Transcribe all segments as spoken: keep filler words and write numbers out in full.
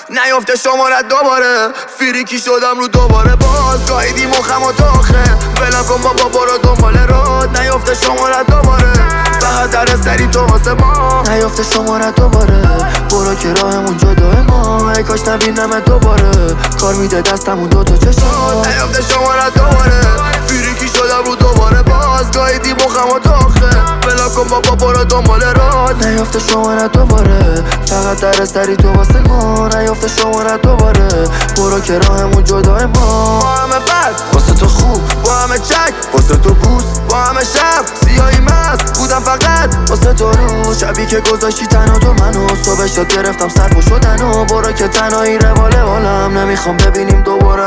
نیافته شمارت دوباره، فریکی شدم رو دوباره باز. گاهیدی مخم و تاخه ولم کن بابا برو دنبال راد. نیافته شمارت دوباره، فقط در سری تو واسه ما. نیافته شمارت دوباره، برو که راهمون جدای ما. ای کاش نبینمت دوباره، کار میده دستمون دوتا چشم. نیافته شمارت دوباره، فریکی شدم رو دوباره باز. گاهیدی مخم و تاخه ولم کن بابا برو دنبال راد. نیافته شمارت دوباره، فقط در سری تو واسه ما. نیافته شمارت دوباره، برو که راهمون جدای ما. با همه بد واسه تو خوب، با همه چک واسه تو بوست، با همه شب سیاهی مست بودم فقط واسه تو رو. شبی که گذاشتی تنها تو منو، صبح شد گرفتم سرپو شدن و برو که تنهایی روال حالم. نمیخوام ببینیم دوباره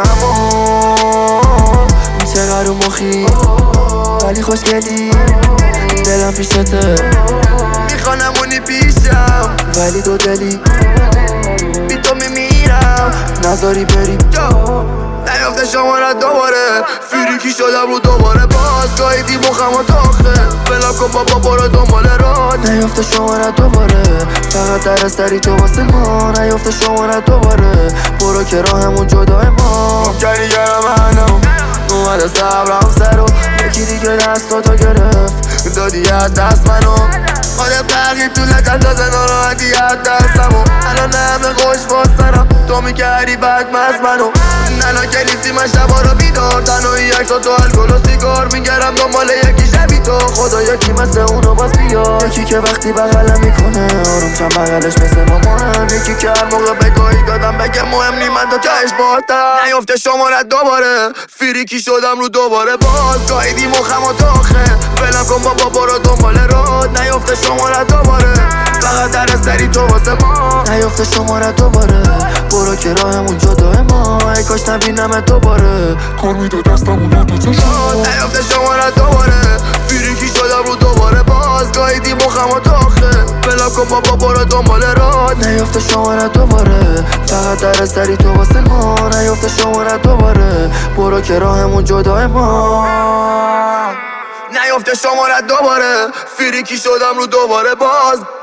همو چقدر رو مخی ولی خوشگلی، دلم پیشته میخوانمونی پیشم ولی دو دلی بی تو میمیرم نذاری بریم. نیافته شمارت دوباره، فریکی شدم رو دوباره باز. گاهیدی مخم و تاخه ولم کن بابا برو دنبال راد. نیافته شمارت دوباره، فقط در سری تو واسه ما. نیافته شمارت دوباره، برو که راهمون جدای ما. ممکنی گرم هنم اومده صبرم سرو، یکی دیگه دستاتو گرفت دادی از دست منو. خودت تغییر طولت اندازه ناراحتی از دستمو. الان همه خوش باستنم تو میکردی بدمز منو. ننا کلیسی من شبا رو بیدار، تنهایی عکسا تو الکل و سیگار. میگرم دنبال یکی شبی تو، خدا یکی مثل اونو باز بیار. یکی که وقتی بغلم میکنه آروم چند بغلش مثل مامانم. یکی که هر موقع بگاهی دادم بگه مهم نی من تا تهش بالتر. نیافته شمارت دوباره، فریکی شدم رو دوباره باز. گاهیدی مخم و تاخه ولم کن بابا برو دنبال راد. نیافته شمارت دوباره، فقط در سری تو واسه ما. نیافته شمارت دوباره، برو که راهمون جدای ما. ای کاش نبینمت دوباره، کار میده دستمون دوتا چشم. نیافته شمارت دوباره، فریکی شدم رو دوباره باز. گاهیدی مخم و تاخه ولم کن بابا برو دنبال راد. نیافته شمارت دوباره، فقط در سری تو واسه ما. نیافته شمارت دوباره، برو که راهمون جدای ما. نیافته شمارت دوباره، فریکی شدم رو دوباره باز.